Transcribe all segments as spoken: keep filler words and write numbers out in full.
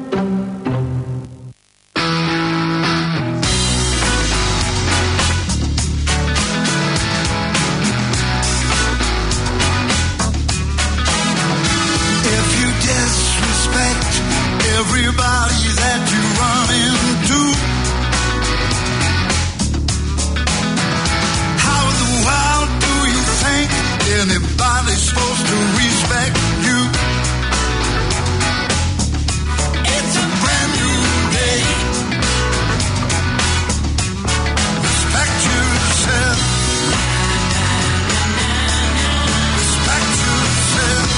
Everybody that you run into, how in the world do you think anybody's supposed to respect you? It's a brand new day. Respect yourself. Respect yourself.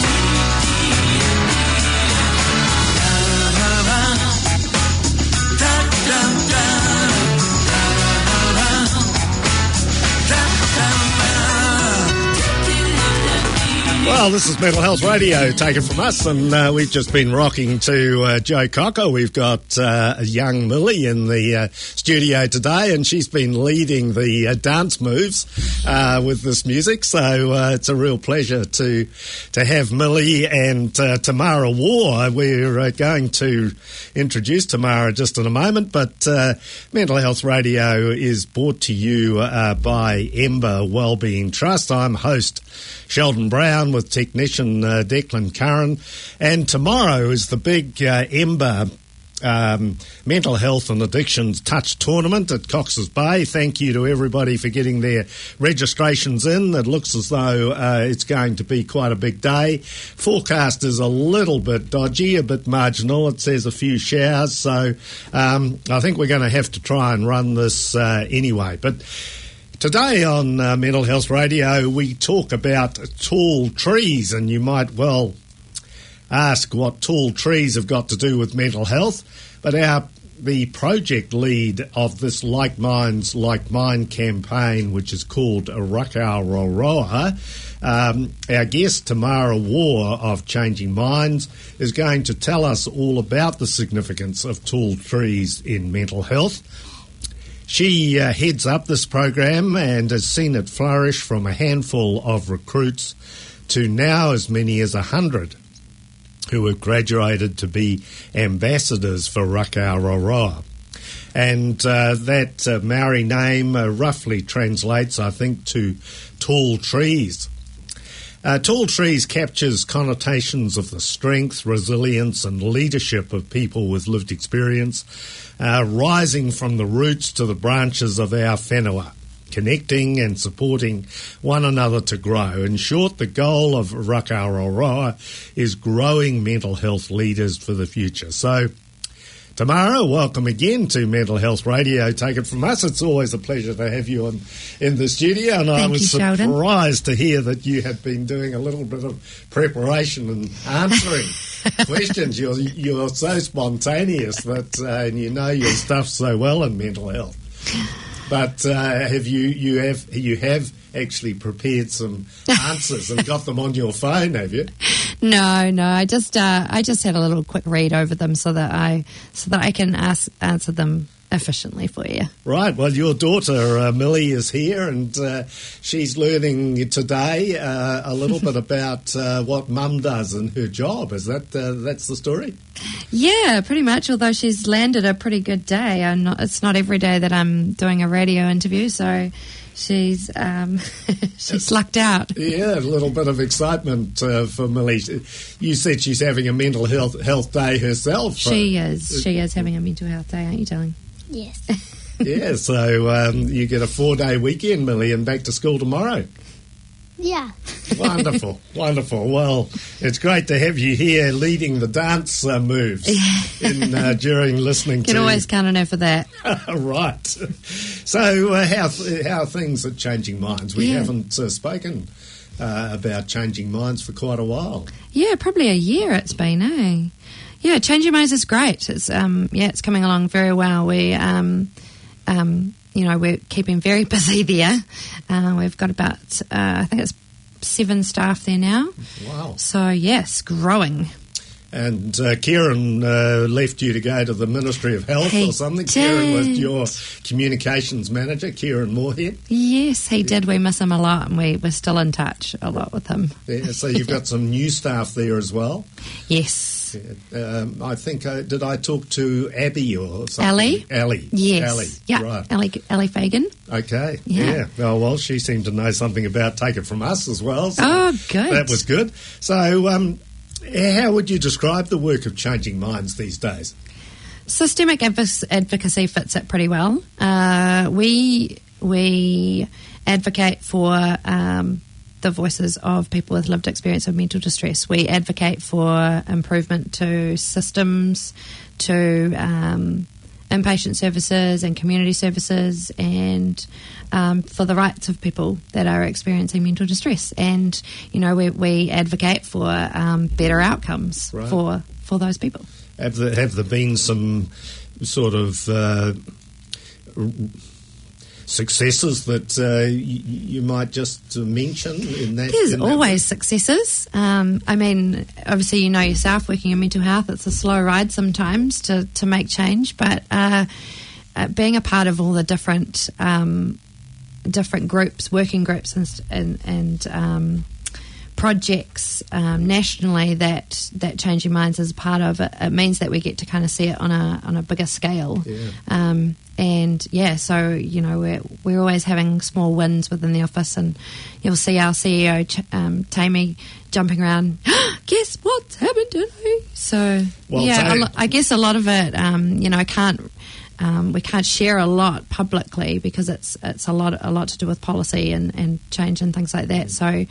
Well, this is Mental Health Radio, taken from us, and uh, we've just been rocking to uh, Joe Cocker. We've got uh, a young Millie in the uh, studio today, and she's been leading the uh, dance moves uh, with this music, so uh, it's a real pleasure to to have Millie and uh, Tamara War. We're uh, going to introduce Tamara just in a moment, but uh, Mental Health Radio is brought to you uh, by Ember Wellbeing Trust. I'm host Sheldon Brown with technician uh, Declan Curran, and tomorrow is the big uh, Ember um, Mental Health and Addictions Touch Tournament at Cox's Bay. Thank you to everybody for getting their registrations in. It looks as though uh, it's going to be quite a big day. Forecast is a little bit dodgy, a bit marginal. It says a few showers, so um, I think we're going to have to try and run this uh, anyway. But today on uh, Mental Health Radio, we talk about tall trees, and you might well ask what tall trees have got to do with mental health. But our the project lead of this Like Minds, Like Mine campaign, which is called Rukaroroa, um, our guest Tamara War of Changing Minds is going to tell us all about the significance of tall trees in mental health. She uh, heads up this program and has seen it flourish from a handful of recruits to now as many as a hundred who have graduated to be ambassadors for Rukaroroa. And uh, that uh, Maori name uh, roughly translates, I think, to tall trees. Uh, tall trees captures connotations of the strength, resilience and leadership of people with lived experience, uh, rising from the roots to the branches of our whenua, connecting and supporting one another to grow. In short, the goal of Rukaroroa is growing mental health leaders for the future. So, Tamara, welcome again to Mental Health Radio. Take it from us. It's always a pleasure to have you on, in the studio. And Thank I was you, Sheldon. surprised to hear that you had been doing a little bit of preparation and answering questions. You're, you're so spontaneous that, uh, and you know your stuff so well in mental health. But uh, have you you have you have actually prepared some answers and got them on your phone? Have you? No, no. I just uh, I just had a little quick read over them so that I so that I can ask, answer them efficiently for you. Right. Well, your daughter uh, Millie is here, and uh, she's learning today uh, a little bit about uh, what Mum does in her job. Is that uh, that's the story? Yeah, pretty much. Although she's landed a pretty good day. I'm not, it's not every day that I'm doing a radio interview, so she's um, she's lucked out. Yeah, a little bit of excitement uh, for Millie. You said she's having a mental health health day herself. She is. She is having a mental health day, aren't you, darling? Yes. Yeah, so um, you get a four-day weekend, Millie, and back to school tomorrow. Yeah. Wonderful, wonderful. Well, it's great to have you here leading the dance uh, moves in, uh, during listening Can to... Can always count on her for that. Right. So uh, how, how are things at Changing Minds? We Yeah. haven't uh, spoken uh, about Changing Minds for quite a while. Yeah, probably a year it's been, eh? Yeah, Changing Minds is great. It's um, yeah, it's coming along very well. We um, um, you know, we're keeping very busy there. Uh, we've got about uh, I think it's seven staff there now. Wow. So yes, growing. And uh, Kieran uh, left you to go to the Ministry of Health He or something. did. Kieran was your communications manager, Kieran Moorhead. Yes, he did. We miss him a lot, and we, we're still in touch a lot with him. Yeah, so you've got some new staff there as well. Yes. Yes. Um, I think, uh, did I talk to Abby or something? Ellie? Ellie. Yes. Ellie. Yeah. Right. Ellie, Ellie Fagan. Okay. Yeah. Yeah. Oh, well, she seemed to know something about Take It From Us as well. So Oh, good. that was good. So, um, how would you describe the work of Changing Minds these days? Systemic adv- advocacy fits it pretty well. Uh, we we advocate for um, the voices of people with lived experience of mental distress. We advocate for improvement to systems, to um, inpatient services and community services, and um, for the rights of people that are experiencing mental distress. And, you know, we, we advocate for um, better outcomes Right. for, for those people. Have there, have there been some sort of uh, successes that uh, y- you might just mention in that? There's in that always successes. Um, I mean, obviously, you know yourself, working in mental health, it's a slow ride sometimes to, to make change, but uh, uh, being a part of all the different um, different groups, working groups and, and, and um, projects um, nationally that, that Changing Minds is a part of, it, it means that we get to kind of see it on a on a bigger scale. Yeah. Um, and yeah, so you know we're we're always having small wins within the office, and you'll see our C E O Ch- um, Tammy jumping around. Guess what's happened today? So Well, yeah, so- a lo- I guess a lot of it, um, you know, can't. Um, we can't share a lot publicly because it's it's a lot a lot to do with policy and, and change and things like that. So,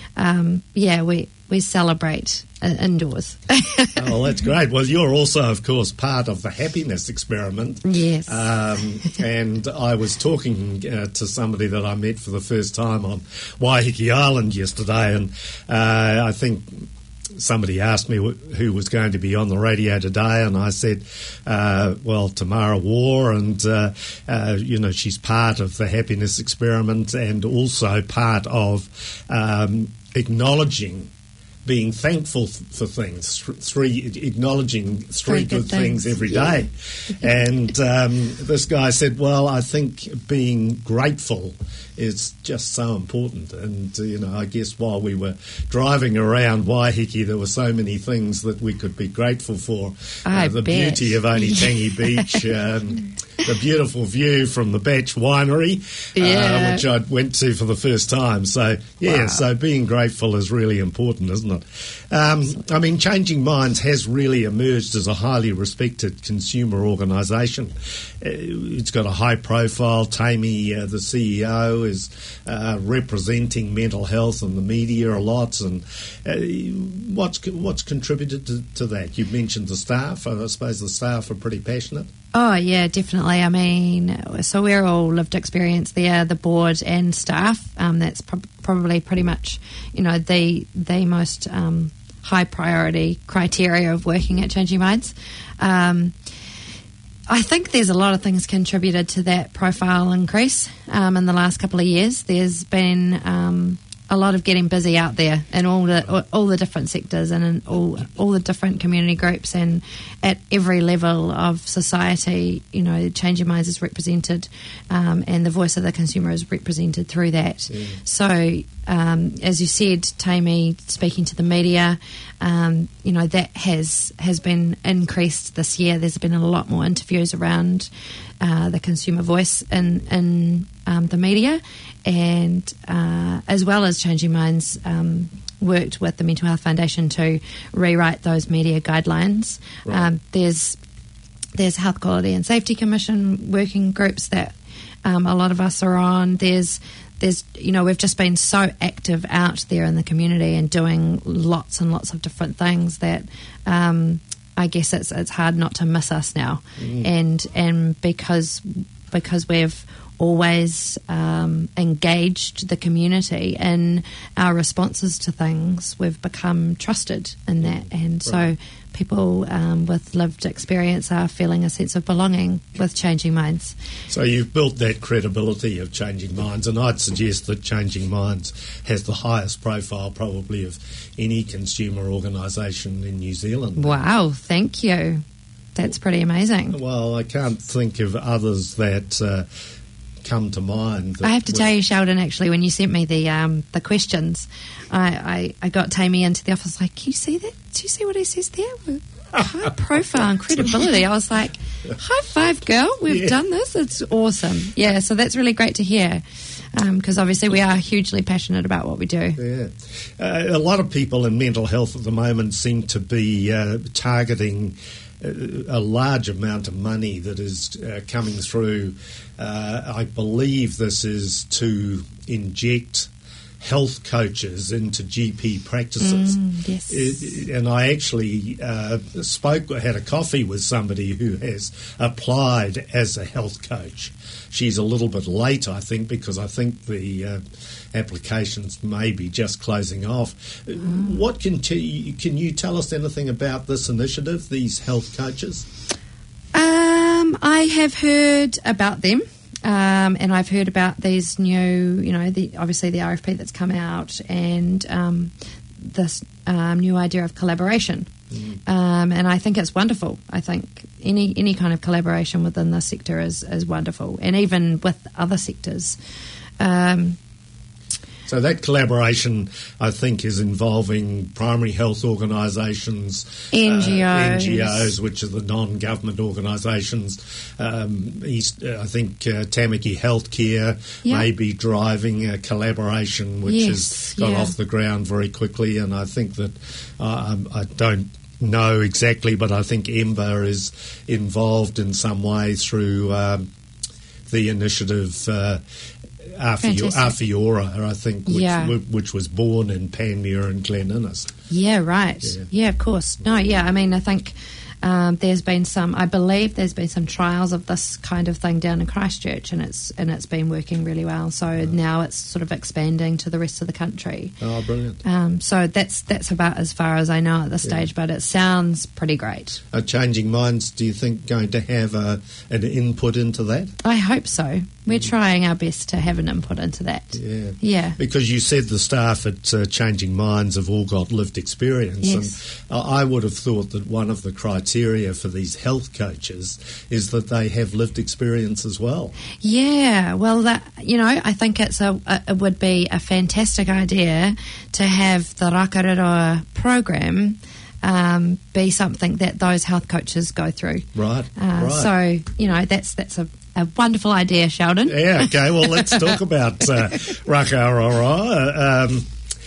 um, yeah, we we celebrate uh, indoors. Oh, that's great. Well, you're also, of course, part of the happiness experiment. Yes. Um, and I was talking uh, to somebody that I met for the first time on Waiheke Island yesterday, and uh, I think somebody asked me wh- who was going to be on the radio today, and I said, uh, well, Tamara War, and, uh, uh, you know, she's part of the happiness experiment and also part of um, acknowledging being thankful th- for things, th- three acknowledging three, Three good good things, things. every day. And um, this guy said, well, I think being grateful is just so important. And, uh, you know, I guess while we were driving around Waiheke, there were so many things that we could be grateful for. I Uh, the bet. beauty of Oneitangi Beach, um, the beautiful view from the Batch Winery, Yeah. uh, which I went to for the first time. So, yeah, Wow. so being grateful is really important, isn't it? Um, I mean, Changing Minds has really emerged as a highly respected consumer organisation. Uh, It's got a high profile. Tammy, uh, the C E O, is uh, representing mental health in the media a lot. And uh, what's what's contributed to, to that? You mentioned the staff. I suppose the staff are pretty passionate. Oh, yeah, definitely. I mean, so we're all lived experience there, the board and staff. Um, that's prob probably pretty much, you know, the, the most um, high priority criteria of working at Changing Minds. Um, I think there's a lot of things contributed to that profile increase um, in the last couple of years. There's been um, a lot of getting busy out there in all the all, all the different sectors and in all all the different community groups, and at every level of society. You know, Changing Minds is represented, um, and the voice of the consumer is represented through that. Yeah. So, um, as you said, Tammy, speaking to the media, um, you know, that has has been increased this year. There's been a lot more interviews around uh, the consumer voice in in um, the media, and uh, as well as Changing Minds um, worked with the Mental Health Foundation to rewrite those media guidelines. Right. Um, there's there's Health Quality and Safety Commission working groups that um, a lot of us are on. There's There's, you know, we've just been so active out there in the community and doing lots and lots of different things that um, I guess it's it's hard not to miss us now. Mm. And and because because we've always um, engaged the community in our responses to things, we've become trusted in that. And so Right. people um, with lived experience are feeling a sense of belonging with Changing Minds. So you've built that credibility of Changing Minds, and I'd suggest that Changing Minds has the highest profile probably of any consumer organisation in New Zealand. Wow, thank you. That's pretty amazing. Well, I can't think of others that uh, come to mind? I have to tell you, Sheldon, actually, when you sent me the um, the questions, I, I, I got Tammy into the office like, can you see that? Do you see what he says there? High profile and credibility. I was like, high five, girl. We've yeah. done this. It's awesome. Yeah, so that's really great to hear. Because um, obviously we are hugely passionate about what we do. Yeah. Uh, a lot of people in mental health at the moment seem to be uh, targeting a large amount of money that is uh, coming through. Uh, I believe this is to inject health coaches into G P practices. Mm, yes. It, and I actually uh, spoke, had a coffee with somebody who has applied as a health coach. She's a little bit late, I think, because I think the uh, applications may be just closing off. Mm. What can, t- can you tell us anything about this initiative, these health coaches? Um, I have heard about them. Um, and I've heard about these new, you know, the obviously the R F P that's come out, and um, this um, new idea of collaboration. Mm. Um, and I think it's wonderful. I think any any kind of collaboration within this sector is, is wonderful, and even with other sectors. Um, So that collaboration, I think, is involving primary health organisations, N G Os, uh, N G Os, which are the non-government organisations. Um, East, uh, I think uh, Tamaki Healthcare yeah. may be driving a collaboration which yes, has got yeah. off the ground very quickly, and I think that uh, I don't know exactly, but I think E M B A is involved in some way through um, the initiative. Uh, Awhiora, I think, which, yeah. which was born in Panmure and Glen Innes. Yeah, right. Yeah. yeah, of course. No, yeah, I mean, I think um, there's been some, I believe there's been some trials of this kind of thing down in Christchurch, and it's and it's been working really well. So oh. now it's sort of expanding to the rest of the country. Oh, brilliant. Um, so that's that's about as far as I know at this yeah. stage, but it sounds pretty great. Are Changing Minds, do you think, going to have a, an input into that? I hope so. We're trying our best to have an input into that. Yeah. Yeah. Because you said the staff at uh, Changing Minds have all got lived experience. Yes. And I would have thought that one of the criteria for these health coaches is that they have lived experience as well. Yeah. Well, that, you know, I think it's a, a it would be a fantastic idea to have the Rakareroa program um, be something that those health coaches go through. Right. Uh, right. So, you know, that's that's a A wonderful idea, Sheldon. Yeah, okay, well, let's talk about uh, Rakareroa. Um,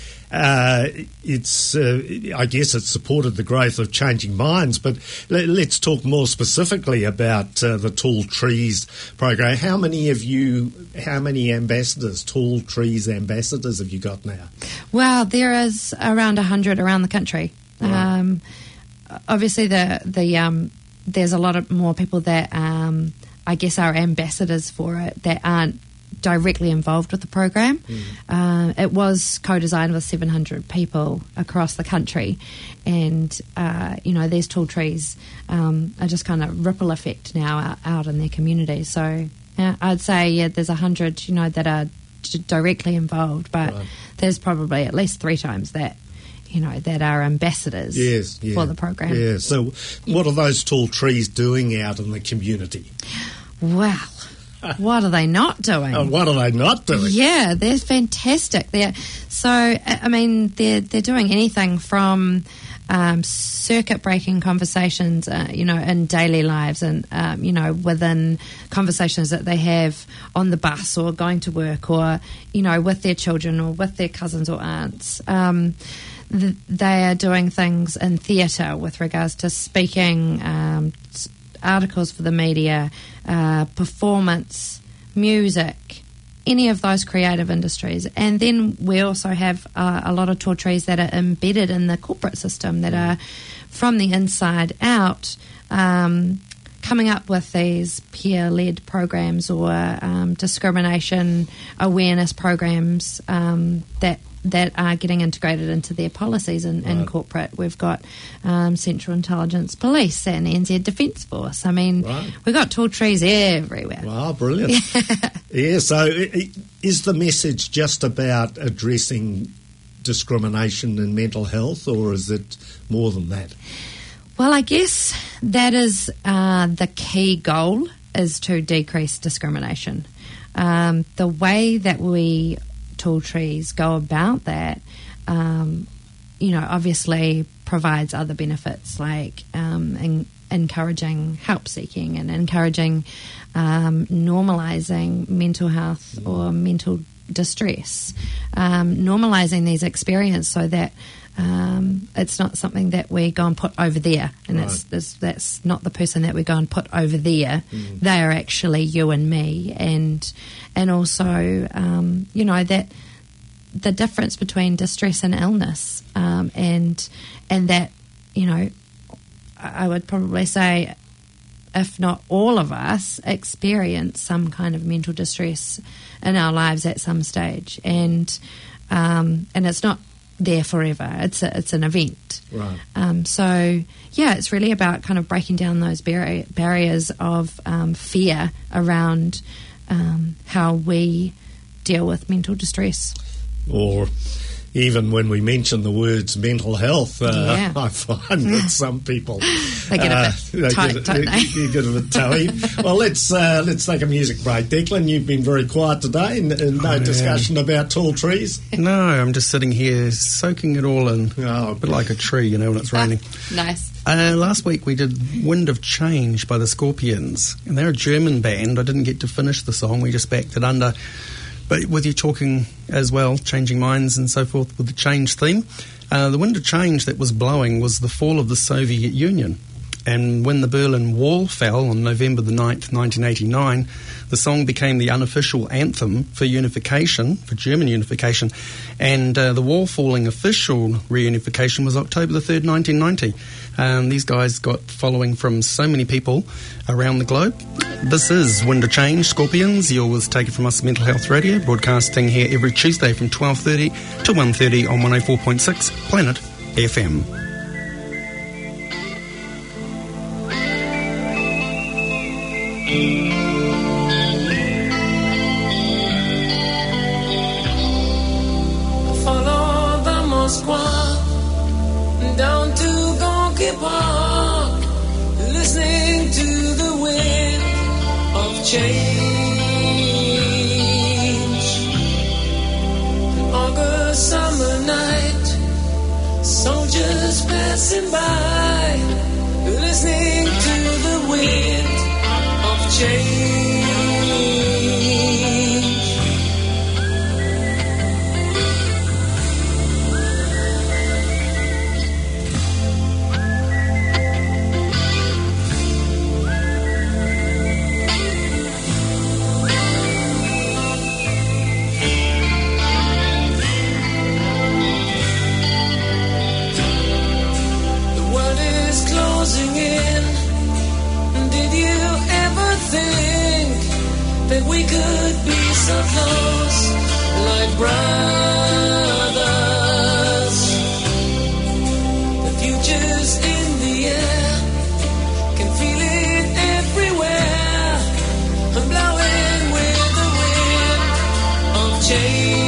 uh, it's, uh, I guess it's supported the growth of Changing Minds, but let, let's talk more specifically about uh, the Tall Trees program. How many of you, how many ambassadors, Tall Trees ambassadors have you got now? Well, there is around one hundred around the country. Right. Um, obviously, the, the um, there's a lot of more people that... Um, I guess are ambassadors for it that aren't directly involved with the program. Mm. Uh, it was co-designed with seven hundred people across the country, and uh, you know, these tall trees um, are just kind of ripple effect now out, out in their community. So yeah, I'd say yeah, there's a hundred, you know, that are d- directly involved, but right. there's probably at least three times that. You know, that are ambassadors yes, yeah, for the program. Yeah. So, what are those tall trees doing out in the community? Well, what are they not doing? Uh, what are they not doing? Yeah, they're fantastic. They're so. I mean, they're they're doing anything from um, circuit breaking conversations, uh, you know, in daily lives, and um, you know, within conversations that they have on the bus or going to work, or you know, with their children or with their cousins or aunts. Um, They are doing things in theatre with regards to speaking, um, articles for the media, uh, performance, music, any of those creative industries. And then we also have uh, a lot of tall trees that are embedded in the corporate system that are from the inside out, um, coming up with these peer-led programs or um, discrimination awareness programs um, that that are getting integrated into their policies in, right. in corporate. We've got um, Central Intelligence Police and N Z Defence Force. I mean, right. we've got tall trees everywhere. Wow, brilliant. Yeah, so is the message just about addressing discrimination in mental health, or is it more than that? Well, I guess that is uh, the key goal, is to decrease discrimination. um, the way that we Tall Trees go about that, um, you know, obviously provides other benefits like um, in, encouraging help seeking and encouraging um, normalising mental health or mental distress, um, normalising these experiences so that um, it's not something that we go and put over there, and Right. it's, it's, that's not the person that we go and put over there. Mm. They are actually you and me, and and also um, you know that the difference between distress and illness, um, and and that you know I would probably say, if not all of us, experience some kind of mental distress in our lives at some stage, and um, and it's not there forever. It's a, it's an event. Right. Um, so yeah, it's really about kind of breaking down those barri- barriers of um, fear around um, how we deal with mental distress. Or even when we mention the words mental health, uh, Yeah. I find that some people They get a uh, bit tight, get, don't they? You get a bit toey. Well, let's uh, let's take a music break. Declan, you've been very quiet today, and, and no I am. discussion about Tall Trees. No, I'm just sitting here soaking it all in, Oh, a bit like a tree, you know, when it's raining. Nice. Uh, last week we did Wind of Change by the Scorpions, and they're a German band. I didn't get to finish the song, we just backed it under. But with you talking as well, changing minds and so forth with the change theme, uh, the wind of change that was blowing was the fall of the Soviet Union. And when the Berlin Wall fell on November the ninth, nineteen eighty-nine, the song became the unofficial anthem for unification, for German unification. And uh, the wall falling official reunification was October the third, nineteen ninety. Um, these guys got following from so many people around the globe. This is Wind of Change, Scorpions. You always take it from us, Mental Health Radio, broadcasting here every Tuesday from twelve thirty to one thirty on one oh four point six Planet F M. Follow the Moskwa down to Gonky Park, listening to the wind of change. An August summer night, soldiers passing by, listening to the wind of change. The world is closing in. Did you ever think that we could be so close, like brothers? The future's in the air, can feel it everywhere. I'm blowing with the wind of change.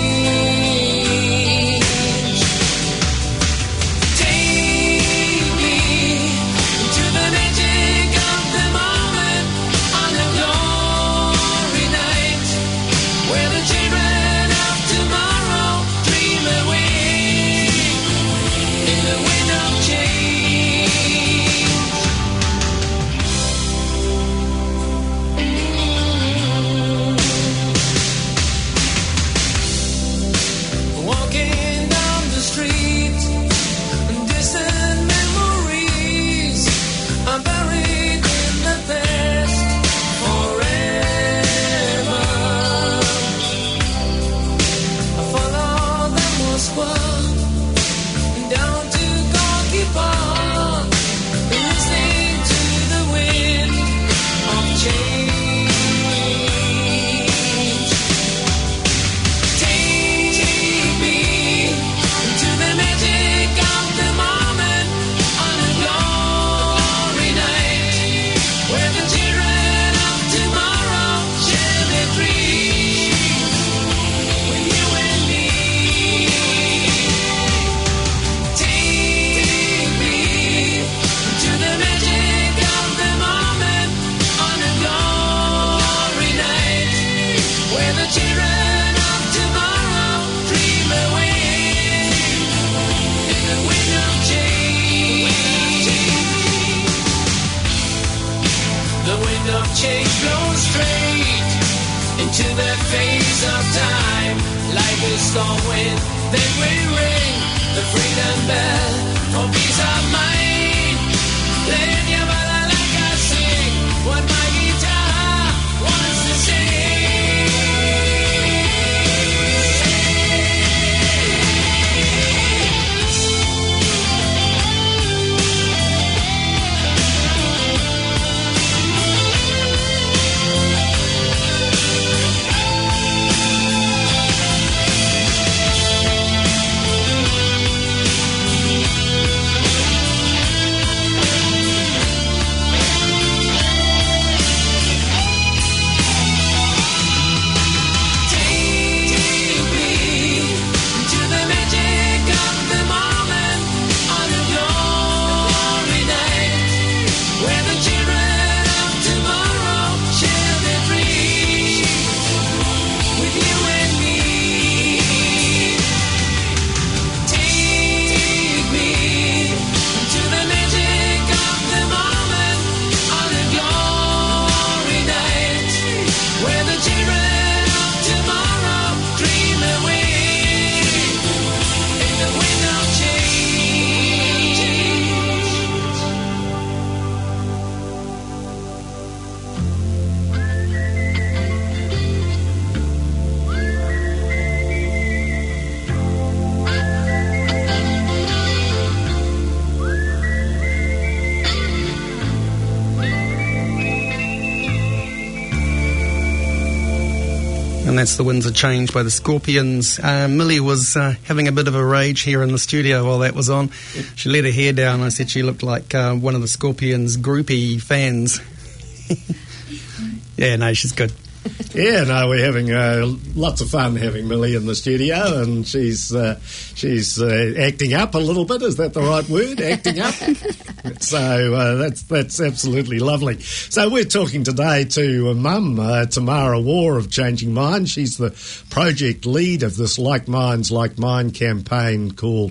Take me to the magic of the moment on a glory night, where the children of tomorrow wind of change blows straight into the face of time. Like a storm wind, then we ring the freedom bell for peace of mind. Playing your balalaika, sing what my guitar wants to sing. And that's The Winds of Change by the Scorpions. Uh, Millie was uh, having a bit of a rage here in the studio while that was on. She let her hair down. I said she looked like uh, one of the Scorpions' groupie fans. Yeah, no, she's good. Yeah, no, we're having uh, lots of fun having Millie in the studio, and she's uh, she's uh, acting up a little bit. Is that the right word? Acting up. So uh, that's that's absolutely lovely. So we're talking today to uh, Mum, uh, Tamara Waugh of Changing Minds. She's the project lead of this Like Minds, Like Mine campaign called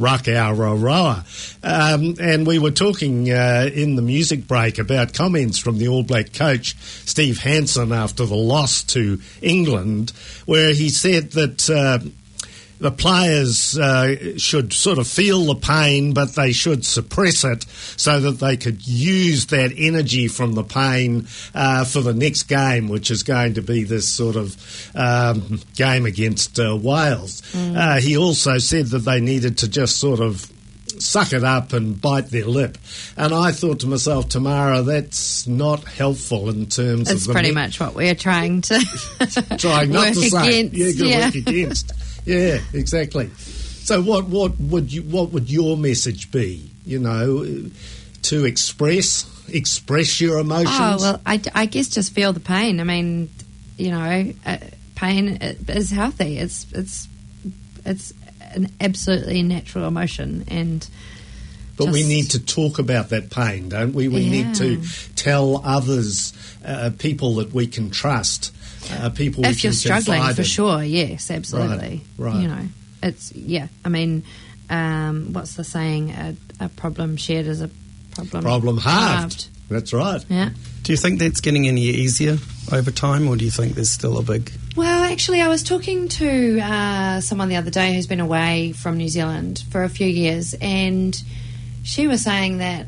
Rakaroa. Um, and we were talking uh, in the music break about comments from the All Black coach, Steve Hansen, after the loss to England, where he said that uh, the players uh, should sort of feel the pain, but they should suppress it so that they could use that energy from the pain uh, for the next game, which is going to be this sort of um, game against uh, Wales. Mm. Uh, he also said that they needed to just sort of suck it up and bite their lip. And I thought to myself, Tamara, that's not helpful in terms it's of... It's pretty me- much what we're trying to trying not work to say. against. Yeah, you've got to yeah. work against. Yeah, exactly. So what, what would you what would your message be, you know, to express express your emotions? Oh, well, I, I guess just feel the pain. I mean, you know, uh, pain is healthy. It's it's it's an absolutely natural emotion, and but just, we need to talk about that pain, don't we? We yeah. need to tell others, uh, people that we can trust, uh, people we if you're can struggling, confide for in. sure, yes, absolutely. Right, right. You know, it's yeah. I mean, um, what's the saying? A, a problem shared is a problem Problem halved. halved. That's right. Yeah. Do you think that's getting any easier over time, or do you think there's still a big... Well, actually, I was talking to uh, someone the other day who's been away from New Zealand for a few years, and she was saying that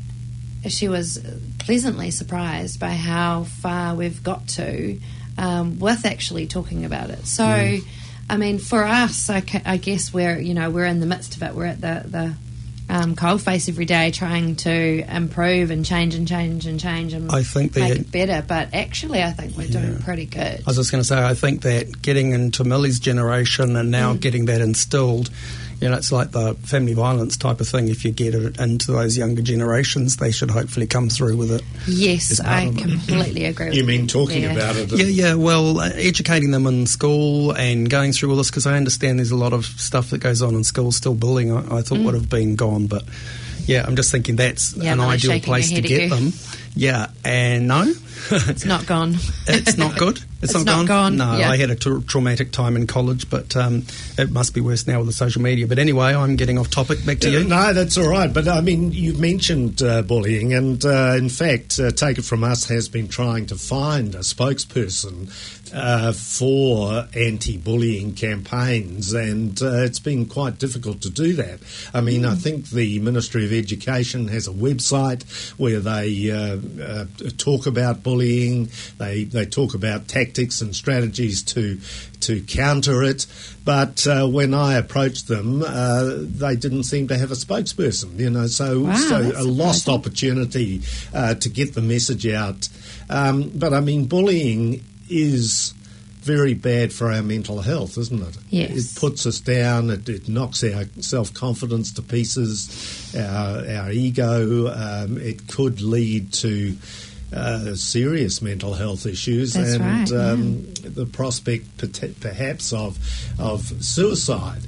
she was pleasantly surprised by how far we've got to um, with actually talking about it. So, mm. I mean, for us, I, ca- I guess we're, you know, we're in the midst of it. We're at the... the Um, coalface every day, trying to improve and change and change and change and I think make that, it better. But actually, I think we're yeah. doing pretty good. I was just going to say, I think that getting into Millie's generation and now mm. getting that instilled, you know, it's like the family violence type of thing. If you get it into those younger generations, they should hopefully come through with it. Yes, I completely agree with you. You mean talking yeah. about it? Yeah, yeah, well, uh, educating them in school and going through all this, because I understand there's a lot of stuff that goes on in school, still bullying, I, I thought mm. would have been gone, but yeah, I'm just thinking that's yeah, an ideal place to get them. Yeah, and no. It's not gone. It's not good. It's, It's not, not gone? gone, No, yeah. I had a tra- traumatic time in college, but um, it must be worse now with the social media. But anyway, I'm getting off topic. Back to you. No, that's all right. But, I mean, you've mentioned uh, bullying, and, uh, in fact, uh, Take It From Us has been trying to find a spokesperson uh, for anti-bullying campaigns, and uh, it's been quite difficult to do that. I mean, mm. I think the Ministry of Education has a website where they uh, uh, talk about bullying, they, they talk about tactics and strategies to to counter it, but uh, when I approached them, uh, they didn't seem to have a spokesperson, you know, so, Wow, so that's a lost surprising. opportunity uh, to get the message out. Um, but, I mean, bullying is very bad for our mental health, isn't it? Yes. It puts us down, it, it knocks our self-confidence to pieces, our, our ego. Um, it could lead to uh, serious mental health issues. That's and right, um, the prospect pert- perhaps of, of suicide.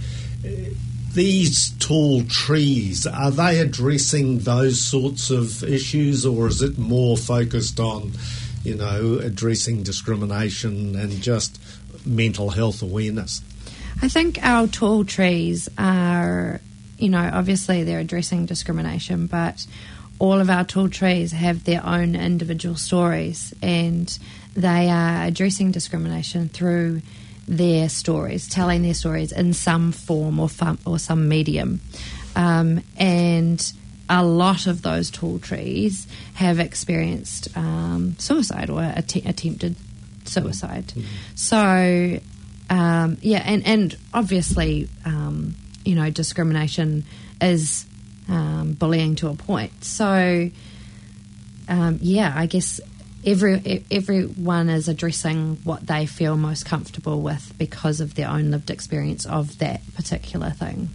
These tall trees, are they addressing those sorts of issues, or is it more focused on, you know, addressing discrimination and just mental health awareness? I think our tall trees are, you know, obviously they're addressing discrimination, but all of our tall trees have their own individual stories, and they are addressing discrimination through their stories, telling their stories in some form or fun, or some medium. Um, and a lot of those tall trees have experienced um, suicide or att- attempted suicide. Mm-hmm. So, um, yeah, and, and obviously, um, you know, discrimination is um, bullying to a point. So, um, yeah, I guess every everyone is addressing what they feel most comfortable with because of their own lived experience of that particular thing.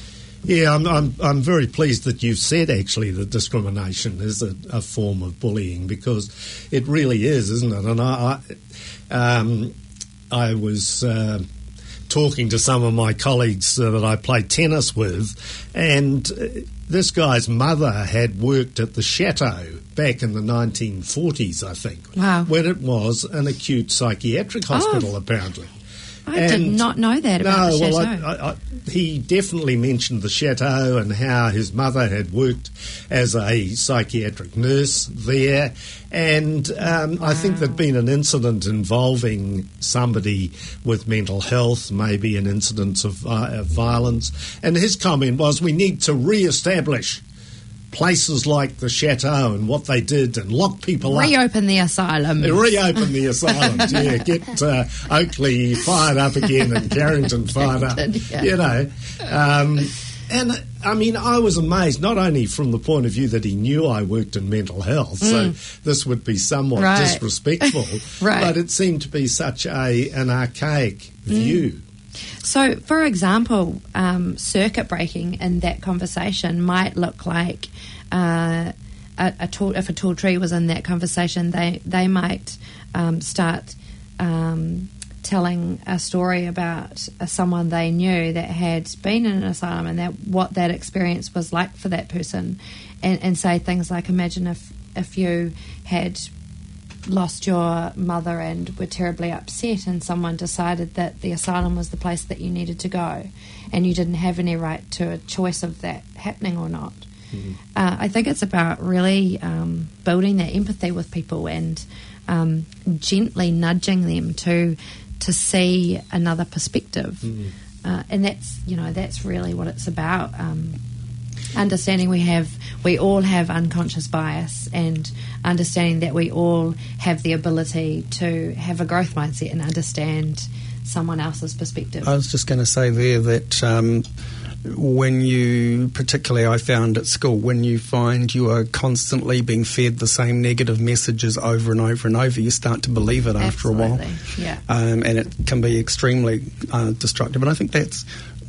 Yeah, I'm, I'm I'm very pleased that you've said actually that discrimination is a, a form of bullying, because it really is, isn't it? And I I, um, I was uh, talking to some of my colleagues uh, that I play tennis with, and uh, this guy's mother had worked at the Chateau back in the nineteen forties, I think, Wow. when it was an acute psychiatric hospital, Oh. apparently. I did And- not know that about no, the well, Chateau. I, I, I, he definitely mentioned the Chateau and how his mother had worked as a psychiatric nurse there. And um, I think there'd been an incident involving somebody with mental health, maybe an incident of, uh, of violence. And his comment was, we need to re-establish places like the Chateau and what they did and lock people up. Reopen the asylum. Reopen the asylums, yeah. Get uh, Oakley fired up again and Carrington fired up, Yeah. you know. Um, and, I mean, I was amazed, not only from the point of view that he knew I worked in mental health, so this would be somewhat Right. disrespectful, Right. but it seemed to be such a an archaic view. So, for example, um, circuit breaking in that conversation might look like uh, a, a tall, if a tall tree was in that conversation, they they might um, start um, telling a story about uh, someone they knew that had been in an asylum and that what that experience was like for that person, and, and say things like, imagine if if you had lost your mother and were terribly upset, and someone decided that the asylum was the place that you needed to go, and you didn't have any right to a choice of that happening or not. Mm-hmm. Uh, I think it's about really um, building that empathy with people and um, gently nudging them to to see another perspective, mm-hmm. uh, and that's you know that's really what it's about. Um, understanding we have we all have unconscious bias, and understanding that we all have the ability to have a growth mindset and understand someone else's perspective. I was just going to say there that um, when you, particularly I found at school, when you find you are constantly being fed the same negative messages over and over and over, you start to believe it after Absolutely. a while. Yeah. Um, and it can be extremely uh, destructive. And I think that's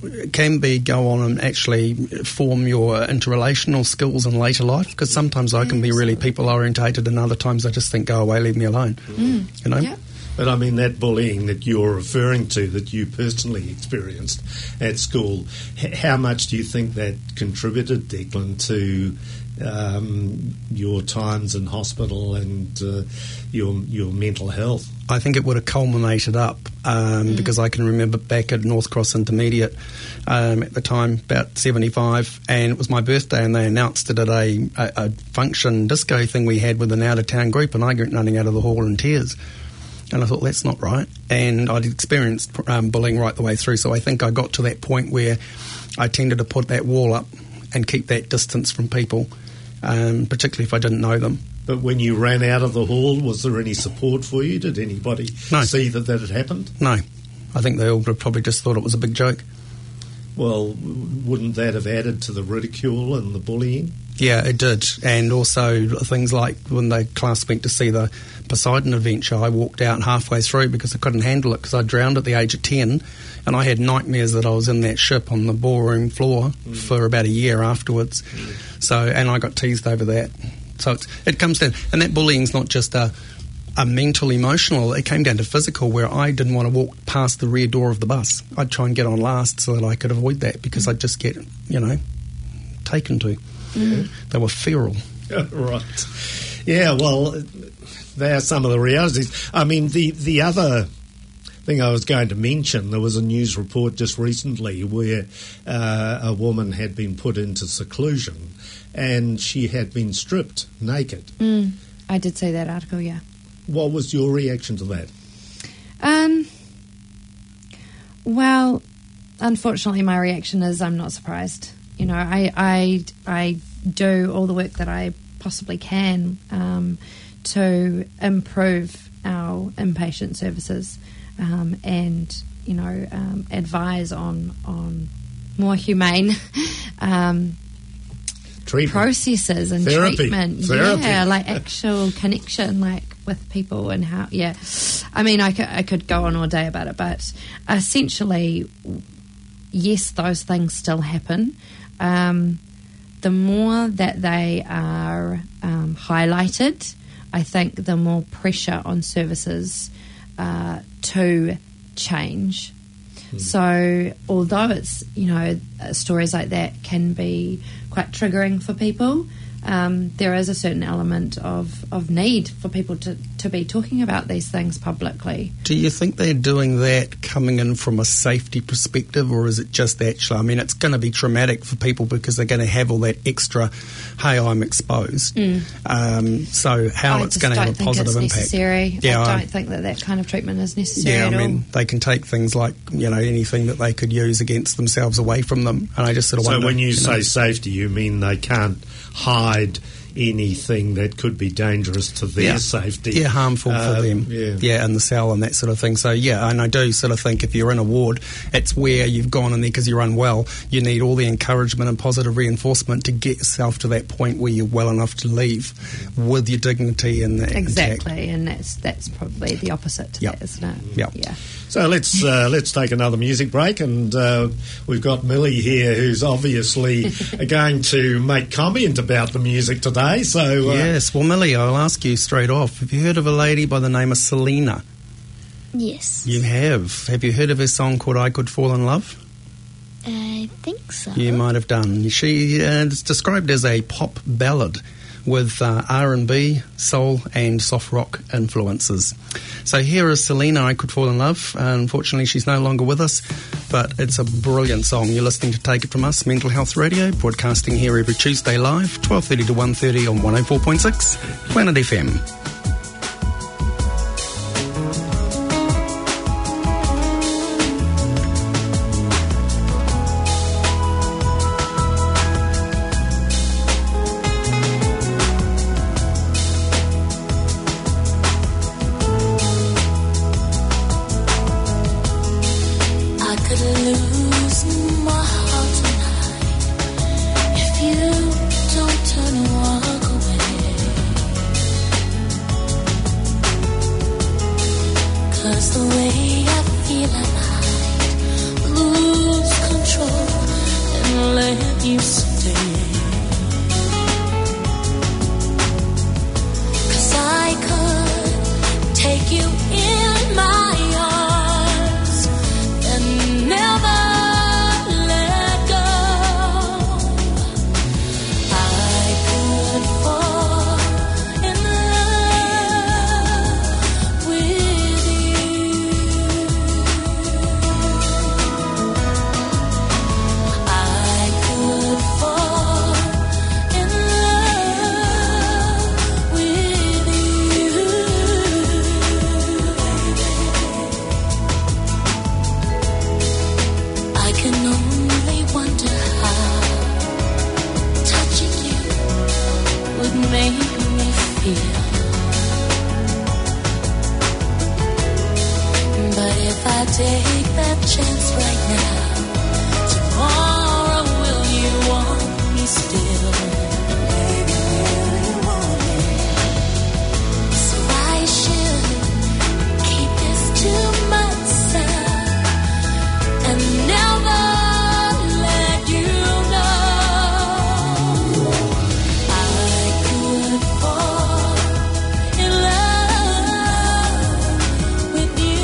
can be go on and actually form your interrelational skills in later life, because sometimes I can be really people orientated and other times I just think, go away, leave me alone. Mm. You know? Yeah. But I mean, that bullying that you're referring to, that you personally experienced at school, h- how much do you think that contributed, Declan, to um, your times in hospital and uh, your your mental health? I think it would have culminated up um, mm. because I can remember back at North Cross Intermediate um, at the time, about seventy-five, and it was my birthday, and they announced it at a, a, a function disco thing we had with an out-of-town group, and I went running out of the hall in tears. And I thought, that's not right. And I'd experienced um, bullying right the way through, so I think I got to that point where I tended to put that wall up and keep that distance from people, um, particularly if I didn't know them. But when you ran out of the hall, was there any support for you? Did anybody no. see that that had happened? No. I think they all probably just thought it was a big joke. Well, wouldn't that have added to the ridicule and the bullying? Yeah, it did. And also things like when the class went to see the Poseidon adventure, I walked out halfway through because I couldn't handle it because I drowned at the age of ten, and I had nightmares that I was in that ship on the ballroom floor mm. for about a year afterwards. Mm. So, and I got teased over that. So it's, it comes down, and that bullying's not just a, a mental, emotional, it came down to physical, where I didn't want to walk past the rear door of the bus. I'd try and get on last so that I could avoid that because I'd just get, you know, taken to. Mm. They were feral. Right. Yeah, well, they are some of the realities. I mean, the, the other thing I was going to mention, there was a news report just recently where uh, a woman had been put into seclusion and she had been stripped naked. Mm, I did see that article, yeah. What was your reaction to that? Um. Well, unfortunately, my reaction is I'm not surprised. You know, I I, I do all the work that I possibly can um, to improve our inpatient services um, and, you know, um, advise on, on more humane um Treatment. processes and Therapy. treatment. Therapy. Yeah, like actual connection, like with people and how, yeah. I mean, I could, I could go on all day about it, but essentially, yes, those things still happen. Um, the more that they are um, highlighted, I think the more pressure on services uh, to change. So although it's, you know, stories like that can be quite triggering for people, um, there is a certain element of, of need for people to, to be talking about these things publicly. Do you think they're doing that coming in from a safety perspective, or is it just actually, I mean, it's going to be traumatic for people because they're going to have all that extra, hey, I'm exposed. Mm. Um, so how I it's going to have a positive it's impact. Necessary. Yeah, I don't I, think that that kind of treatment is necessary yeah, at I mean, all. they can take things like, you know, anything that they could use against themselves away from them. And I just sort of so wonder. So when you, you say know, safety, you mean they can't hide anything that could be dangerous to their yeah. safety. Yeah, harmful uh, for them. Yeah. yeah, in the cell and that sort of thing. So, yeah, and I do sort of think if you're in a ward, it's where you've gone in there because you're unwell. You need all the encouragement and positive reinforcement to get yourself to that point where you're well enough to leave with your dignity and that. Exactly, intact. and that's that's probably the opposite to yep. that, isn't it? Yep. Yeah. So let's uh, let's take another music break, and uh, we've got Millie here, who's obviously going to make comment about the music today. So uh, yes, well, Millie, I'll ask you straight off. Have you heard of a lady by the name of Selena? Yes. You have. Have you heard of her song called "I Could Fall in Love"? I think so. You might have done. She uh, is described as a pop ballad with uh, R and B, soul and soft rock influences. So here is Selena, I Could Fall in Love. Uh, unfortunately, she's no longer with us, but it's a brilliant song. You're listening to Take It From Us, Mental Health Radio, broadcasting here every Tuesday live, twelve thirty to one thirty on one oh four point six, Planet F M. I could here. But if I take that chance right now, tomorrow will you want me still? Baby, will you want me? So I should keep this to myself and never let you know. I could fall in love with you.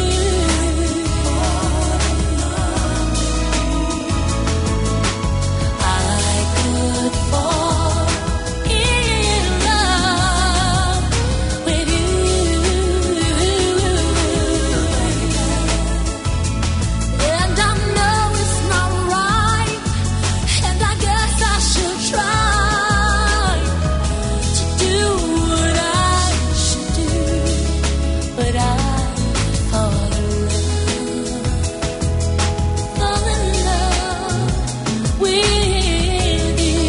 I could fall in love with you. And I know it's not right, and I guess I should try to do what I should do, but I fall in love, fall in love with you.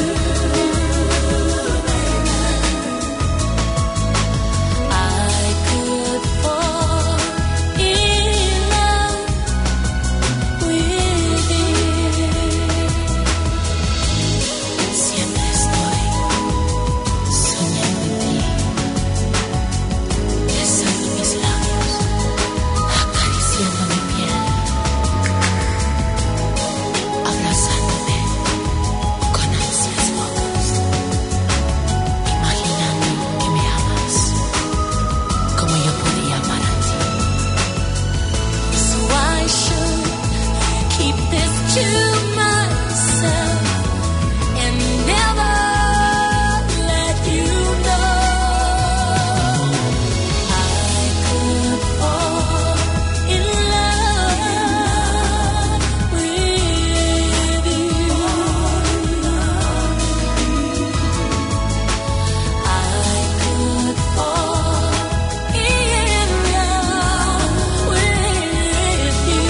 I could fall in love with you. Siempre estoy soñando en ti, besando mis labios, acariciando mi piel, abrazándome con ansias locas, imaginando que me amas como yo podía amar a ti. So I should keep this to myself and never let you know. I could fall in love with you. I could fall in love with you.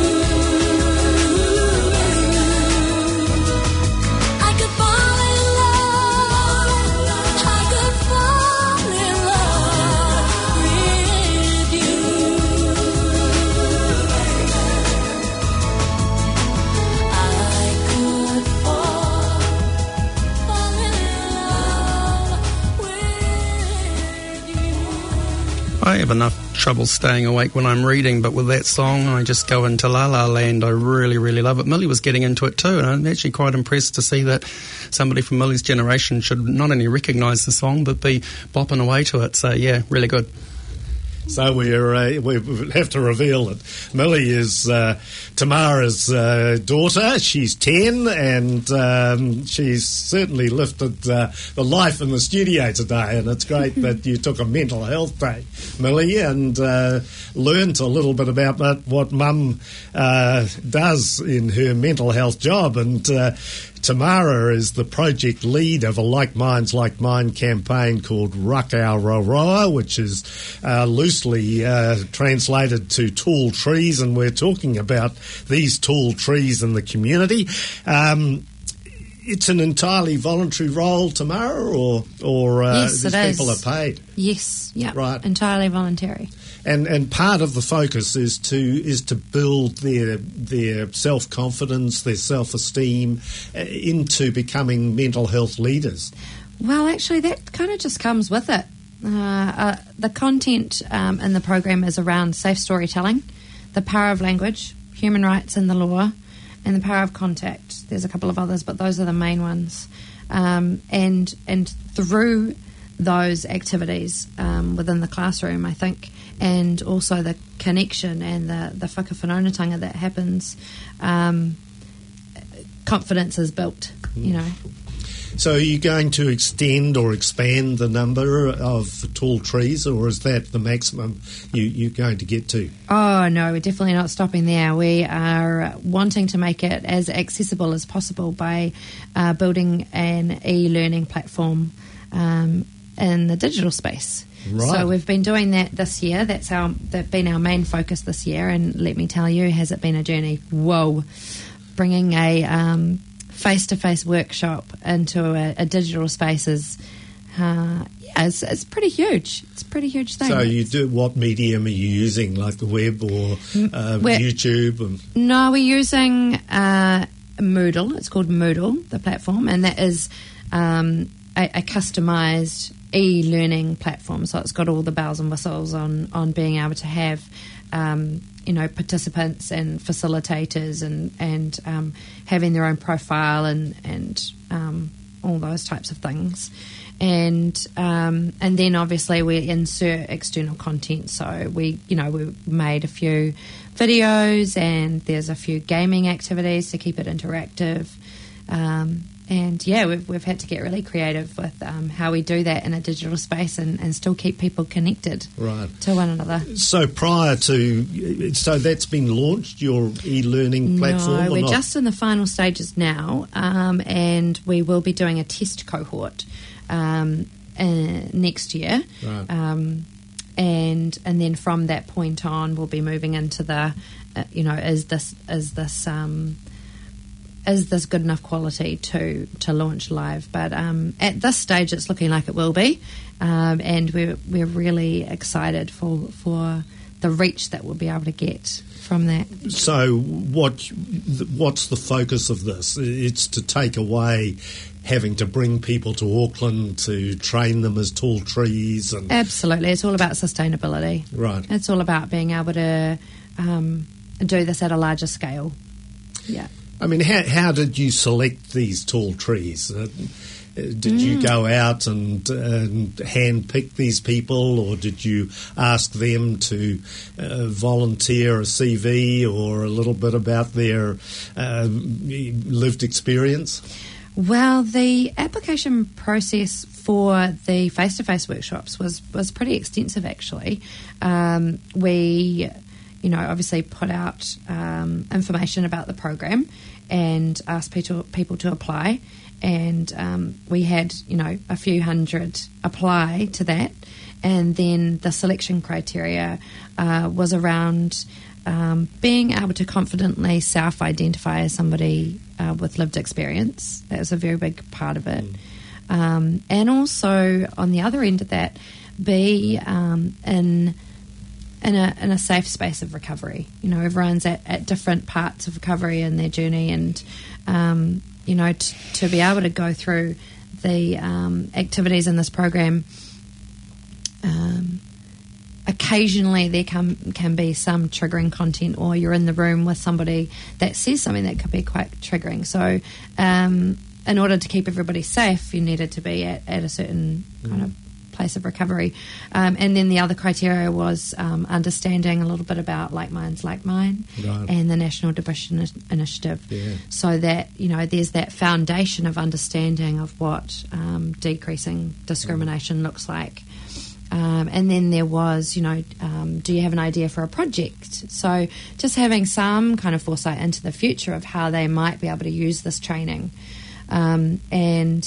I could fall in love. I could fall in love with you. I could fall, fall in love with you. I have enough trouble staying awake when I'm reading, but with that song, I just go into La La Land. I really, really love it. Millie was getting into it too, and I'm actually quite impressed to see that somebody from Millie's generation should not only recognise the song, but be bopping away to it. So, yeah, really good. So we're, uh, we have to reveal that Millie is uh, Tamara's uh, daughter. She's ten, and um, she's certainly lifted uh, the life in the studio today. And it's great that you took a mental health day, Millie, and uh, learnt a little bit about what, what Mum uh, does in her mental health job. And uh, Tamara is the project lead of a Like Minds Like Mine campaign called Rakau Roa, which is uh, loosely uh, translated to tall trees, and we're talking about these tall trees in the community. Um, it's an entirely voluntary role, Tamara, or or uh, Yes, these it people is. are paid? Yes, yeah, Right. entirely voluntary. And and part of the focus is to is to build their their self confidence, their self esteem, uh, into becoming mental health leaders. Well, actually, that kind of just comes with it. Uh, uh, the content um, in the program is around safe storytelling, the power of language, human rights and the law, and the power of contact. There's a couple of others, but those are the main ones. Um, and and through those activities um, within the classroom, I think, and also the connection and the, the whakawhanaungatanga that happens, um, confidence is built, you know. So are you going to extend or expand the number of tall trees, or is that the maximum you, you're going to get to? Oh, no, we're definitely not stopping there. We are wanting to make it as accessible as possible by uh, building an e-learning platform um, in the digital space. Right. So we've been doing that this year. That's our that's been our main focus this year, and let me tell you, has it been a journey? Whoa. Bringing a um, face-to-face workshop into a, a digital space is Uh, yeah, it's, it's pretty huge. It's a pretty huge thing. So you do, what medium are you using, like the web or uh, YouTube? And... No, we're using uh, Moodle. It's called Moodle, the platform, and that is um, a, a customised e-learning platform. So it's got all the bells and whistles on, on being able to have, um, you know, participants and facilitators and, and um, having their own profile and, and um, all those types of things. And um, and then obviously we insert external content. So we, you know, we made a few videos and there's a few gaming activities to keep it interactive. Um, and yeah, we've we've had to get really creative with um, how we do that in a digital space and, and still keep people connected right. to one another. So prior to, so that's been launched, your e-learning platform? No, or we're not? just in the final stages now, um, and we will be doing a test cohort Um, uh, next year, right. um, and and then from that point on, we'll be moving into the, uh, you know, is this is this um, is this good enough quality to to launch live? But um, at this stage, it's looking like it will be, um, and we're we're really excited for for the reach that we'll be able to get from that. So what what's the focus of this? It's to take away having to bring people to Auckland to train them as tall trees. And absolutely, it's all about sustainability. Right. It's all about being able to um, do this at a larger scale. Yeah. I mean, how, how did you select these tall trees? Uh, did mm. you go out and, and hand pick these people, or did you ask them to uh, volunteer a C V or a little bit about their uh, lived experience? Well, the application process for the face-to-face workshops was, was pretty extensive, actually. Um, we, you know, obviously put out um, information about the program and asked people, people to apply. And um, we had, you know, a few hundred apply to that. And then the selection criteria uh, was around um, being able to confidently self-identify as somebody uh, with lived experience. That was a very big part of it. Mm. Um, and also, on the other end of that, be um, in in a in a safe space of recovery. You know, everyone's at, at different parts of recovery in their journey, and um, you know, t- to be able to go through the um, activities in this program. Um, occasionally there can, can be some triggering content, or you're in the room with somebody that says something that could be quite triggering. So um, in order to keep everybody safe, you needed to be at, at a certain mm. kind of place of recovery. Um, and then the other criteria was um, understanding a little bit about Like Minds, Like Mine right. and the National Depression Initiative. Yeah. So that, you know, there's that foundation of understanding of what um, decreasing discrimination mm. looks like. Um, and then there was, you know, um, do you have an idea for a project? So just having some kind of foresight into the future of how they might be able to use this training. Um, and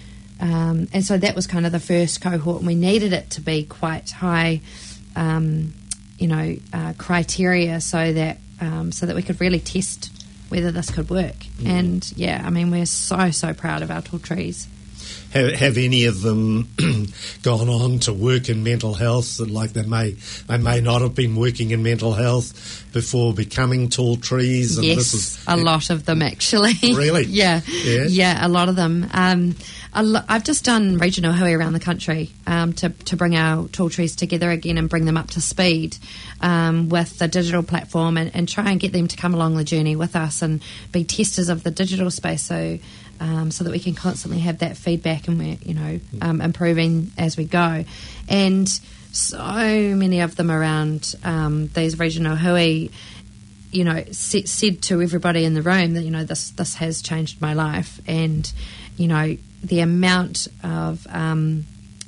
um, and so that was kind of the first cohort, and we needed it to be quite high, um, you know, uh, criteria so that um, so that we could really test whether this could work. Mm. And, yeah, I mean, we're so, so proud of our tall trees. Have, have any of them gone on to work in mental health? Like they may, they may not have been working in mental health before becoming tall trees. And yes, this is, a lot of them actually. Really? yeah, yeah, yeah, a lot of them. Um, a lo- I've just done regional hui around the country um, to to bring our tall trees together again and bring them up to speed um, with the digital platform, and, and try and get them to come along the journey with us and be testers of the digital space. So. Um, so that we can constantly have that feedback, and we're, you know, um, improving as we go. And so many of them around um, these regional hui, you know, said, said to everybody in the room that, you know, this this has changed my life. And, you know, the amount of um,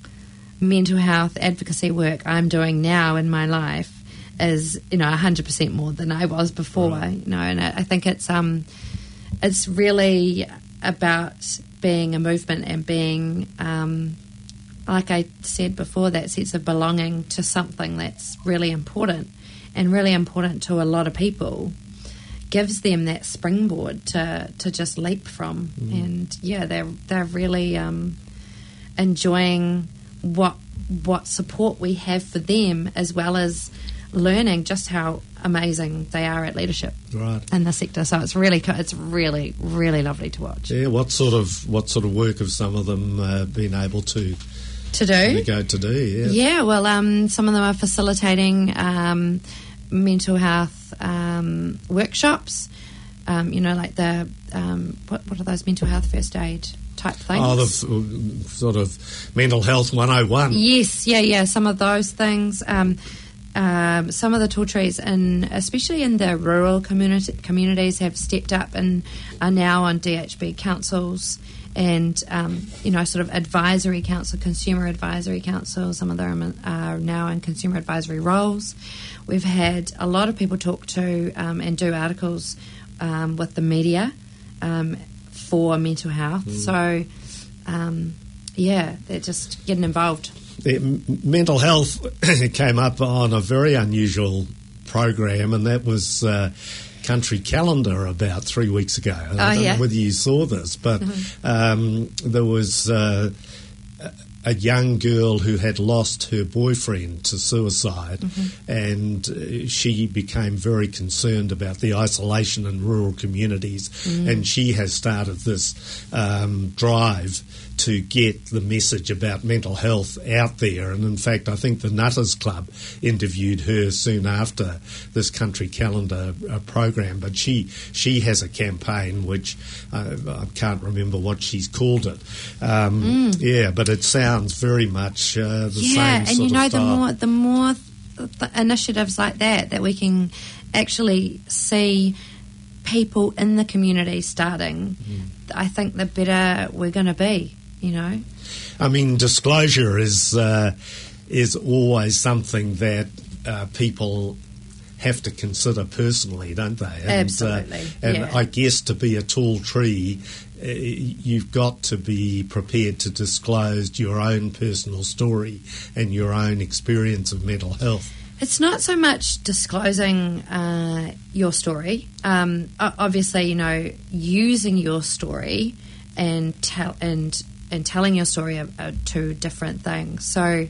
mental health advocacy work I'm doing now in my life is, you know, one hundred percent more than I was before, right. you know, and I, I think it's um, it's really about being a movement and being, um, like I said before, that sense of belonging to something that's really important and really important to a lot of people, gives them that springboard to, to just leap from. Mm. And yeah, they're they're really um, enjoying what what support we have for them, as well as learning just how amazing they are at leadership Right. in the sector. So it's really co- it's really really lovely to watch. Yeah. What sort of what sort of work have some of them uh, been able to To do. to go to do? Yeah. Yeah, well, um, some of them are facilitating um, mental health um, workshops. Um, you know, like the um, what, what are those mental health first aid type things? Oh, the f- sort of mental health one oh one. Yes, yeah, yeah, some of those things. Um, um, some of the tall trees, in, especially in the rural community, communities, have stepped up and are now on D H B councils and, um, you know, sort of advisory council, consumer advisory council. Some of them are now in consumer advisory roles. We've had a lot of people talk to um, and do articles um, with the media um, for mental health. Mm. So, um, yeah, they're just getting involved. The m- mental health came up on a very unusual program, and that was uh, Country Calendar about three weeks ago. I Oh, don't yeah. know whether you saw this, but Mm-hmm. um, there was uh, a young girl who had lost her boyfriend to suicide, Mm-hmm. and uh, she became very concerned about the isolation in rural communities, Mm. and she has started this um, drive to get the message about mental health out there. And in fact, I think the Nutters Club interviewed her soon after this Country Calendar uh, program. But she she has a campaign which uh, I can't remember what she's called it. Um, Mm. Yeah, but it sounds very much uh, the Yeah, same and sort you know, of the style. more the more th- th- initiatives like that that we can actually see people in the community starting, Mm. I think the better we're going to be. You know, I mean, disclosure is uh, is always something that uh, people have to consider personally, don't they? And, Absolutely, Uh, and yeah. I guess to be a tall tree, uh, you've got to be prepared to disclose your own personal story and your own experience of mental health. it's not so much disclosing uh, your story. Um, o- obviously, you know, using your story and tell and and telling your story are, are two different things. So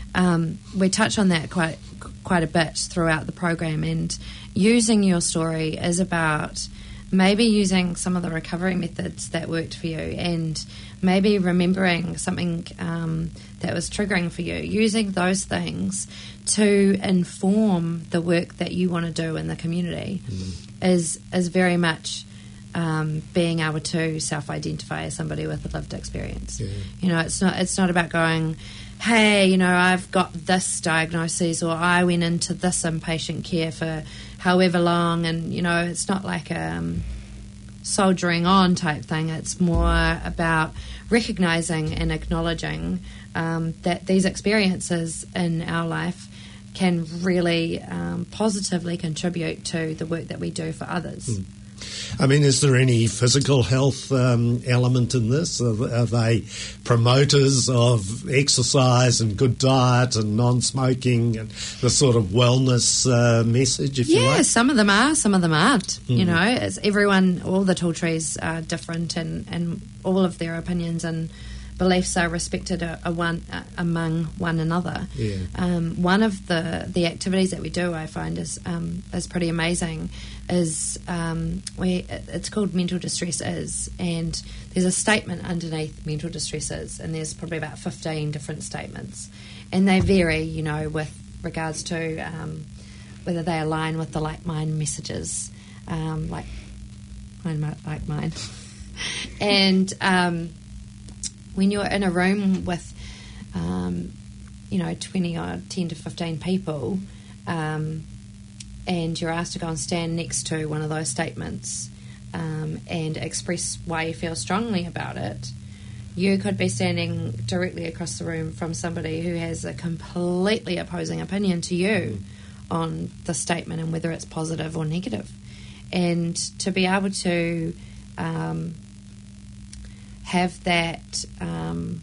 um, we touch on that quite quite a bit throughout the program. And using your story is about maybe using some of the recovery methods that worked for you, and maybe remembering something um, that was triggering for you. Using those things to inform the work that you want to do in the community mm. is is very much. Um, being able to self-identify as somebody with a lived experience. Yeah. You know, it's not it's not about going, hey, you know, I've got this diagnosis, or I went into this inpatient care for however long, and, you know, it's not like a um, soldiering on type thing. It's more about recognising and acknowledging um, that these experiences in our life can really um, positively contribute to the work that we do for others. Mm. I mean, is there any physical health um, element in this? Are, are they promoters of exercise and good diet and non-smoking and the sort of wellness uh, message, if you Yeah, like? some of them are, some of them aren't. Mm. You know, it's everyone, all the tall trees are different, and, and all of their opinions and beliefs are respected a, a one, a, among one another. Yeah. Um, one of the, the activities that we do, I find, is um, is pretty amazing. Is um, we it's called Mental Distress Is, and there's a statement underneath Mental Distress Is, and there's probably about fifteen different statements, and they vary, you know, with regards to um, whether they align with the like mind messages, um, like mine, like mine, and. Um, When you're in a room with, um, you know, twenty or ten to fifteen people, um, and you're asked to go and stand next to one of those statements um, and express why you feel strongly about it, you could be standing directly across the room from somebody who has a completely opposing opinion to you on the statement and whether it's positive or negative. And to be able to... Um, have that, um,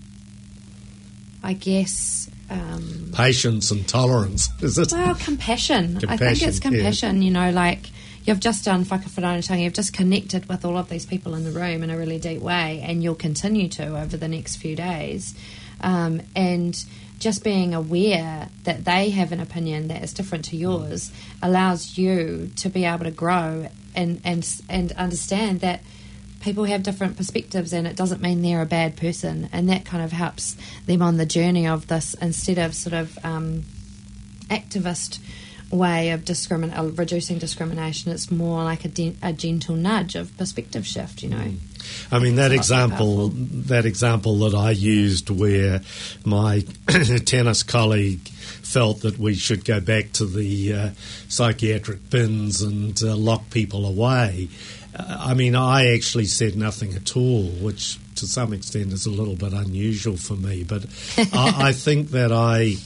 I guess... Um, Patience and tolerance, is it? well, compassion. I think it's Compassion, yeah. compassion, you know, like you've just done whakawhanaungatanga, you've just connected with all of these people in the room in a really deep way, and you'll continue to over the next few days. Um, and just being aware that they have an opinion that is different to yours allows you to be able to grow and, and, and understand that people have different perspectives, and it doesn't mean they're a bad person, and that kind of helps them on the journey of this, instead of sort of um, activist way of discrimin- uh, reducing discrimination. It's more like a, de- a gentle nudge of perspective shift, you know. I mean, that It's a lot example, powerful. that example that I used where my tennis colleague felt that we should go back to the uh, psychiatric bins and uh, lock people away. Uh, I mean, I actually said nothing at all, which to some extent is a little bit unusual for me. But I, I think that I,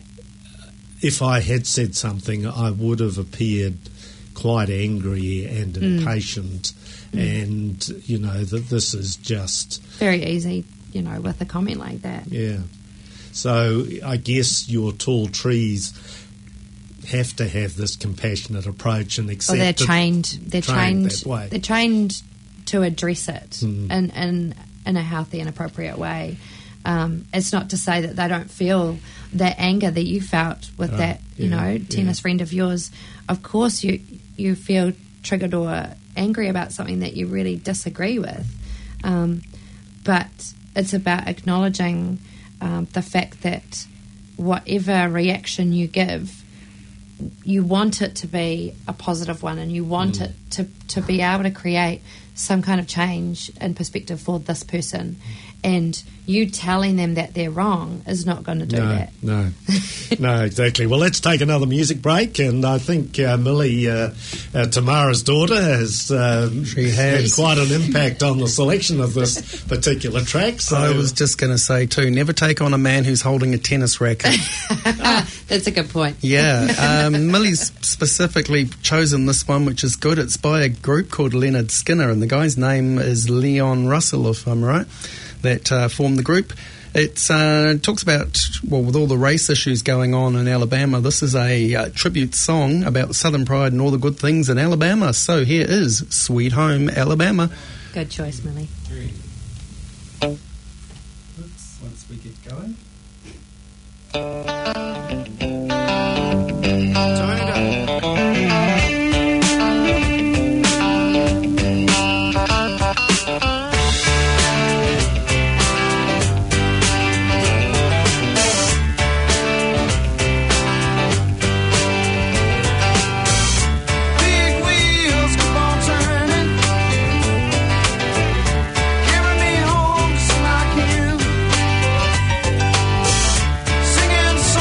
if I had said something, I would have appeared quite angry and impatient. Mm. And, you know, that this is just... Very easy, you know, with a comment like that. Yeah. So I guess your tall trees have to have this compassionate approach and accept Or they're it, trained, they're trained trained, that way. they're trained to address it Mm. in, in, in a healthy and appropriate way. Um, it's not to say that they don't feel that anger that you felt with Oh, that, you yeah, know, tennis yeah. friend of yours. Of course you you feel triggered or angry about something that you really disagree with. Um, but it's about acknowledging um, the fact that whatever reaction you give, you want it to be a positive one, and you want Mm. it to, to be able to create some kind of change in perspective for this person. And you telling them that they're wrong is not going to do no, that. No, no, exactly. Well, let's take another music break, and I think uh, Millie, uh, uh, Tamara's daughter, has, um, She has. had quite an impact on the selection of this particular track. So I was just going to say too, never take on a man who's holding a tennis racket. That's a good point. Yeah, um, Millie's specifically chosen this one, which is good. It's by a group called Leonard Skinner, and the guy's name is Leon Russell, if I'm right, that uh, formed the group. It uh, talks about, well, with all the race issues going on in Alabama, this is a uh, tribute song about Southern pride and all the good things in Alabama. So here is Sweet Home Alabama. Good choice, Millie. Oops, once we get going. Turn it up. Big wheels keep on turning, carry me home just like you. Singing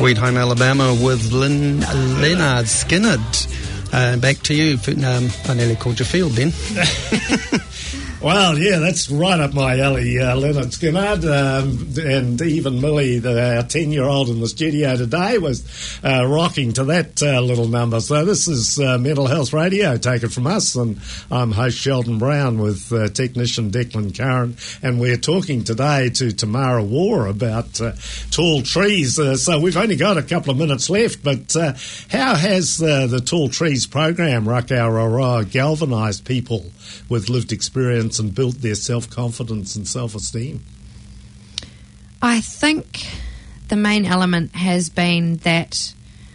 Sweet Home Alabama with Lynn, Leonard Skinner. Uh, back to you. Um, I nearly called you Field then. Well, yeah, that's right up my alley, uh, Leonard Skinnard, um, and even Millie, the, our ten-year-old in the studio today, was uh, rocking to that uh, little number. So this is uh, Mental Health Radio, taken from us, and I'm host Sheldon Brown with uh, technician Declan Curran, and we're talking today to Tamara War about uh, tall trees. Uh, so we've only got a couple of minutes left, but uh, how has uh, the Tall Trees program, Rakaurora, galvanised people with lived experience and built their self-confidence and self-esteem? I think the main element has been that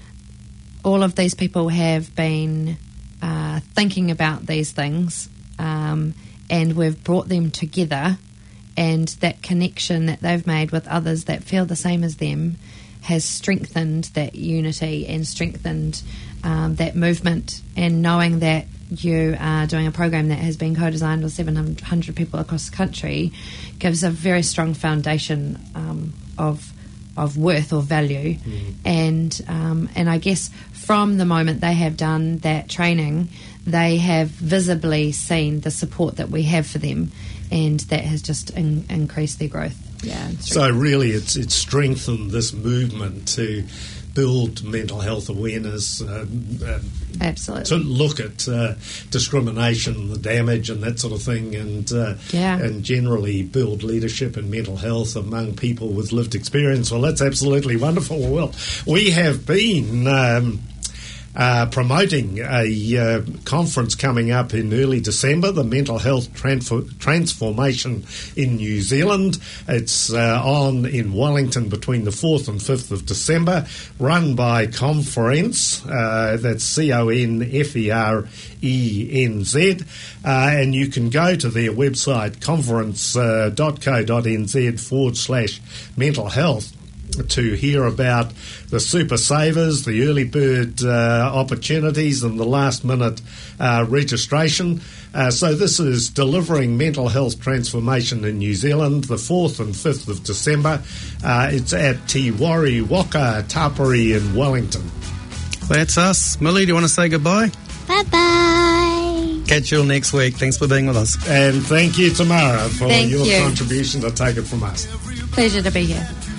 all of these people have been uh, thinking about these things, um, and we've brought them together, and that connection that they've made with others that feel the same as them has strengthened that unity and strengthened um, that movement, and knowing that you are doing a program that has been co-designed with seven hundred people across the country gives a very strong foundation um, of of worth or value. Mm. And um, and I guess from the moment they have done that training, they have visibly seen the support that we have for them, and that has just in, increased their growth. Yeah. So really it's it's strengthened this movement to build mental health awareness, uh, uh, absolutely, to look at uh, discrimination, the damage, and that sort of thing, and uh, yeah. and generally build leadership and mental health among people with lived experience. Well, that's absolutely wonderful. Well, we have been Um, Uh, promoting a uh, conference coming up in early December, the Mental Health Transfor- Transformation in New Zealand. It's uh, on in Wellington between the fourth and fifth of December, run by Conference, uh, that's C O N F E R E N Z, uh, and you can go to their website, conference dot co dot n z forward slash mental health, to hear about the super savers, the early bird uh, opportunities, and the last minute uh, registration. Uh, so this is Delivering Mental Health Transformation in New Zealand, the fourth and fifth of December. Uh, it's at Te Wari Waka Tapari in Wellington. That's us. Millie, do you want to say goodbye? Bye-bye. Catch you all next week. Thanks for being with us. And thank you, Tamara, for Thank your you. contribution to Take It From Us. Pleasure to be here.